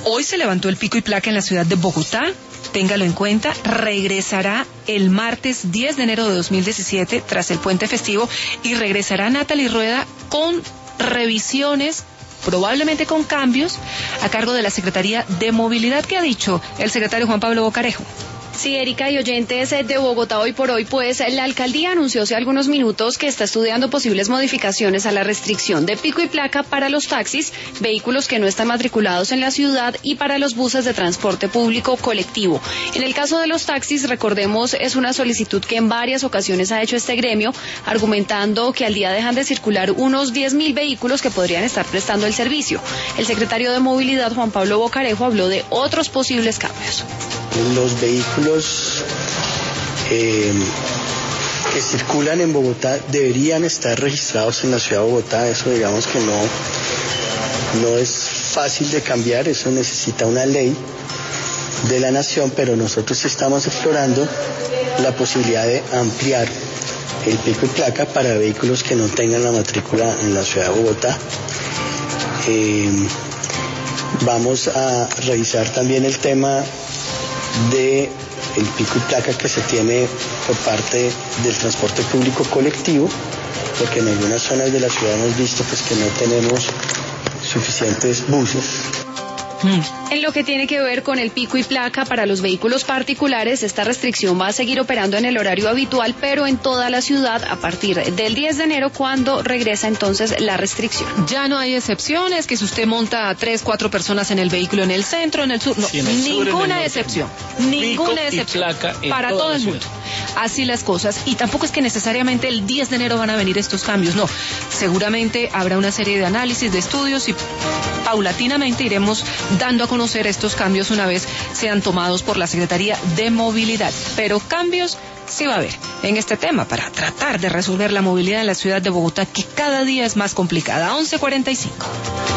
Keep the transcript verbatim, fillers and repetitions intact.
Hoy se levantó el pico y placa en la ciudad de Bogotá. Téngalo en cuenta, regresará el martes diez de enero de dos mil diecisiete tras el puente festivo y regresará Natalie Rueda con revisiones, probablemente con cambios, a cargo de la Secretaría de Movilidad. ¿Qué ha dicho el secretario Juan Pablo Bocarejo? Sí, Erika y oyentes de Bogotá Hoy por Hoy, pues la alcaldía anunció hace algunos minutos que está estudiando posibles modificaciones a la restricción de pico y placa para los taxis, vehículos que no están matriculados en la ciudad y para los buses de transporte público colectivo. En el caso de los taxis, recordemos, es una solicitud que en varias ocasiones ha hecho este gremio, argumentando que al día dejan de circular unos diez mil vehículos que podrían estar prestando el servicio. El secretario de Movilidad, Juan Pablo Bocarejo, habló de otros posibles cambios. Los vehículos eh, que circulan en Bogotá deberían estar registrados en la ciudad de Bogotá. Eso digamos que no, no es fácil de cambiar, eso necesita una ley de la nación, pero nosotros estamos explorando la posibilidad de ampliar el pico y placa para vehículos que no tengan la matrícula en la ciudad de Bogotá. Eh, vamos a revisar también el tema de el pico y placa que se tiene por parte del transporte público colectivo, porque en algunas zonas de la ciudad hemos visto pues que no tenemos suficientes buses. En lo que tiene que ver con el pico y placa para los vehículos particulares, esta restricción va a seguir operando en el horario habitual, pero en toda la ciudad a partir del diez de enero, cuando regresa entonces la restricción. Ya no hay excepciones, que si usted monta a tres, cuatro personas en el vehículo en el centro, en el sur, no, sí, en el ninguna sur, excepción, ninguna excepción, para todo el mundo. Así las cosas, y tampoco es que necesariamente el diez de enero van a venir estos cambios, no, seguramente habrá una serie de análisis, de estudios y paulatinamente iremos dando a conocer estos cambios una vez sean tomados por la Secretaría de Movilidad. Pero cambios sí va a haber en este tema para tratar de resolver la movilidad en la ciudad de Bogotá, que cada día es más complicada. once cuarenta y cinco.